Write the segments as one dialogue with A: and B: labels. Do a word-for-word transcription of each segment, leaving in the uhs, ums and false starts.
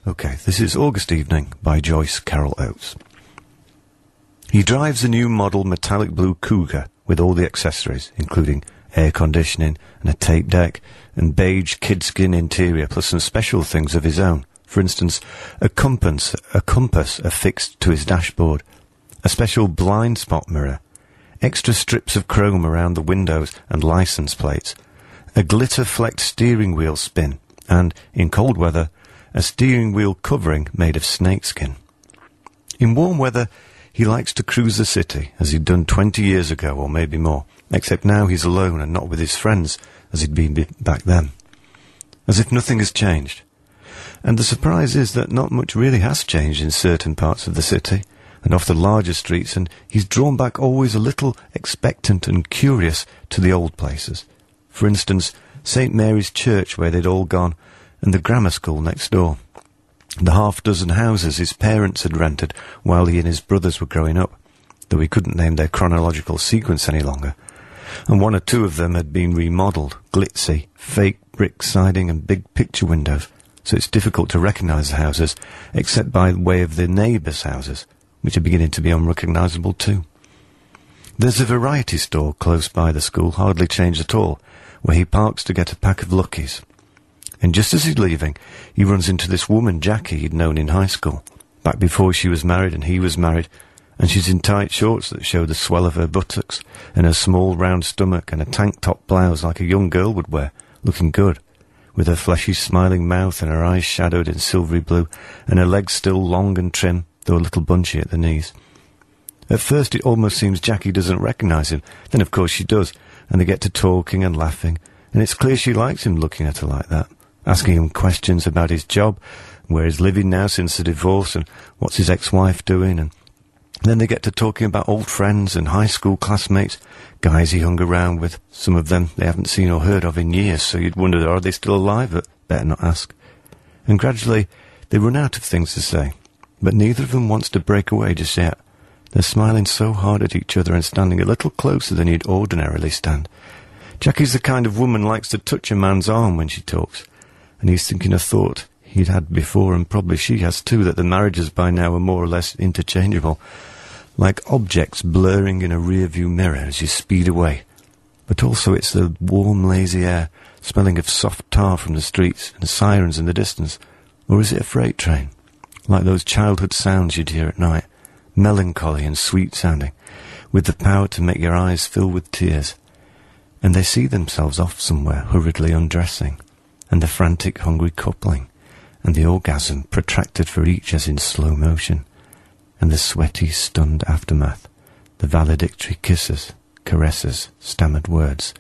A: Okay, this is August Evening by Joyce Carol Oates. He drives a new model metallic blue Cougar with all the accessories, including air conditioning and a tape deck and beige kidskin interior, plus some special things of his own. For instance, a compass, a compass affixed to his dashboard, a special blind spot mirror, extra strips of chrome around the windows and license plates, a glitter-flecked steering wheel spin, and, in cold weather, a steering wheel covering made of snakeskin. In warm weather, he likes to cruise the city, as he'd done twenty years ago, or maybe more, except now he's alone and not with his friends, as he'd been be- back then. As if nothing has changed. And the surprise is that not much really has changed in certain parts of the city, and off the larger streets, and he's drawn back always a little expectant and curious to the old places. For instance, Saint Mary's Church, where they'd all gone, and the grammar school next door. The half-dozen houses his parents had rented while he and his brothers were growing up, though he couldn't name their chronological sequence any longer. And one or two of them had been remodelled, glitzy, fake brick siding and big picture windows, so it's difficult to recognise the houses, except by way of the neighbours' houses, which are beginning to be unrecognisable too. There's a variety store close by the school, hardly changed at all, where he parks to get a pack of Luckies. And just as he's leaving, he runs into this woman, Jackie, he'd known in high school, back before she was married and he was married, and she's in tight shorts that show the swell of her buttocks, and her small round stomach, and a tank-top blouse like a young girl would wear, looking good, with her fleshy smiling mouth and her eyes shadowed in silvery blue, and her legs still long and trim, though a little bunchy at the knees. At first it almost seems Jackie doesn't recognise him, then of course she does, and they get to talking and laughing, and it's clear she likes him looking at her like that, asking him questions about his job, where he's living now since the divorce, and what's his ex-wife doing, and then they get to talking about old friends and high school classmates, guys he hung around with, some of them they haven't seen or heard of in years, so you'd wonder, are they still alive? But better not ask. And gradually they run out of things to say, but neither of them wants to break away just yet. They're smiling so hard at each other and standing a little closer than he'd ordinarily stand. Jackie's the kind of woman who likes to touch a man's arm when she talks, and he's thinking a thought he'd had before, and probably she has too, that the marriages by now are more or less interchangeable, like objects blurring in a rear-view mirror as you speed away. But also it's the warm, lazy air, smelling of soft tar from the streets, and sirens in the distance. Or is it a freight train? Like those childhood sounds you'd hear at night, melancholy and sweet-sounding, with the power to make your eyes fill with tears. And they see themselves off somewhere, hurriedly undressing, and the frantic, hungry coupling, and the orgasm protracted for each as in slow motion, and the sweaty, stunned aftermath, the valedictory kisses, caresses, stammered words,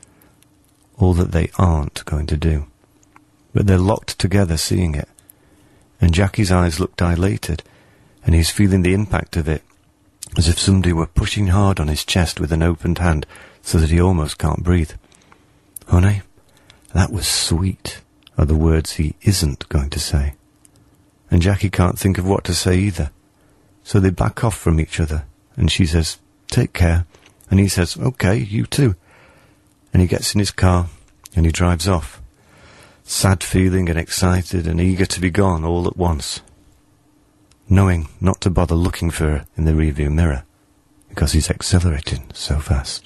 A: all that they aren't going to do. But they're locked together seeing it, and Jackie's eyes look dilated, and he's feeling the impact of it, as if somebody were pushing hard on his chest with an opened hand, so that he almost can't breathe. Honey, that was sweet, are the words he isn't going to say. And Jackie can't think of what to say either. So they back off from each other, and she says, take care, and he says, okay, you too. And he gets in his car, and he drives off, sad feeling and excited and eager to be gone all at once, knowing not to bother looking for her in the rearview mirror, because he's accelerating so fast.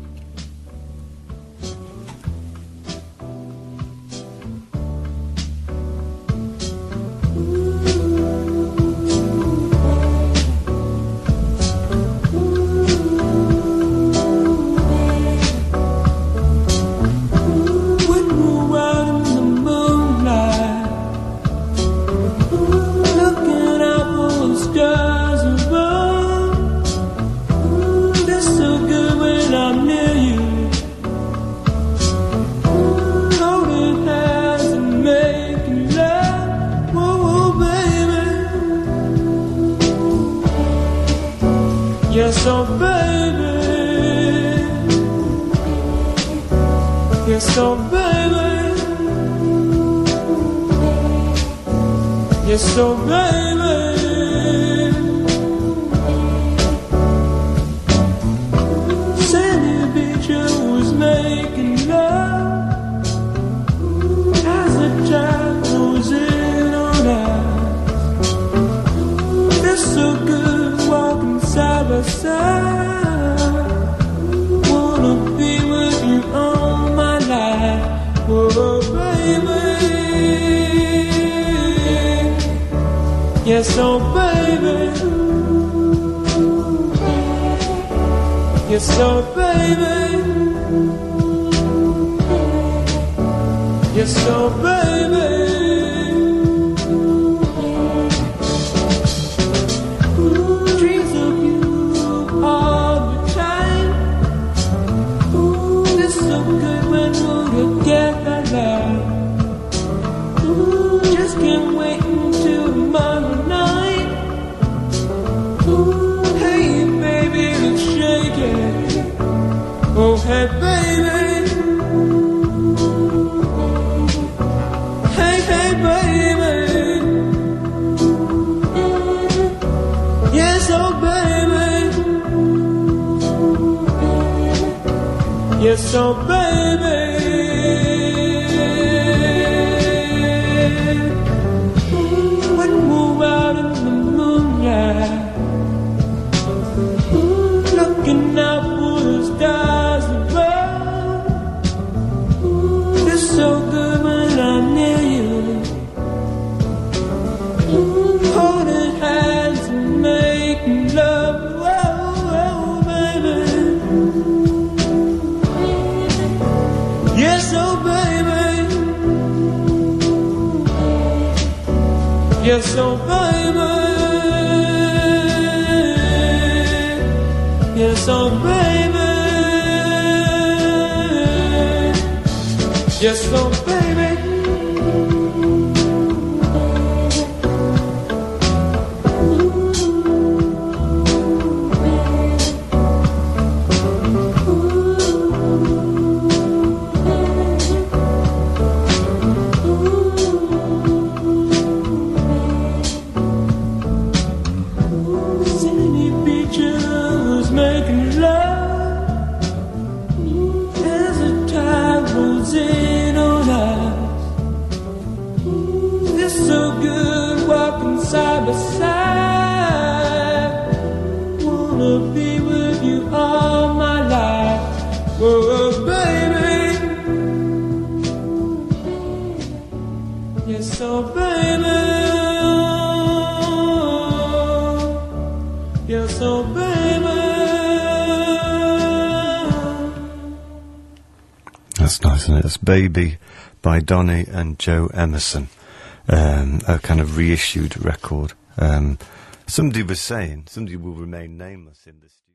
B: Yes, oh baby. Yes, oh baby. Yes, oh baby. Sandy Beach was making love as the tide goes in on out. side. Wanna be with you all my life. Oh, baby. Yes, oh, baby. Yes, oh, baby. Yes, oh, baby. Ooh, dreams of you all the time. Ooh, it's so good when we're together. Ooh, just can't wait until tomorrow night. Ooh, hey baby, let's shake it. Oh, hey baby. Hey, hey baby. Yes, oh baby. Yes, oh baby. When we move out in the moonlight, looking out for the stars above. It's so good when I'm near you, holding hands and making love. Whoa, whoa, baby. Yes, oh baby. Yes, oh baby. Yes, oh baby. Yes, oh baby. Sandy Beaches making love as the tide rolls in on us. It's so good walking side by side. Wanna be with you all my life. Whoa, baby. Yes, oh baby. Yes, oh baby.
A: That's nice, isn't it? It's Baby by Donny and Joe Emerson. Um, a kind of reissued record. Um, somebody was saying, somebody will remain nameless in the studio.